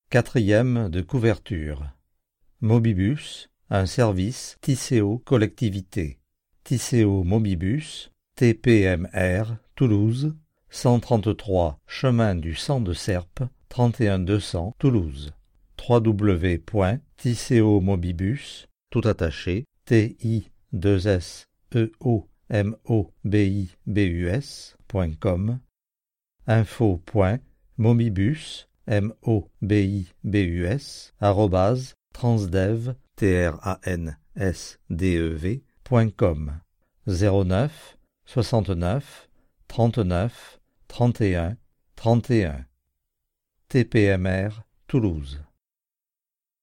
quatrième de couverture. Mobibus, un service Tisséo Collectivité. Tisséo Mobibus, TPMR, Toulouse, 133 chemin du Sang de Serpe, 31 200 Toulouse. www.tisseomobibus, tout attaché, TISEOMOBIBUS.com, info.mobibus, @transdev, transdev.com, 09 69 39 31 31. TPMR Toulouse.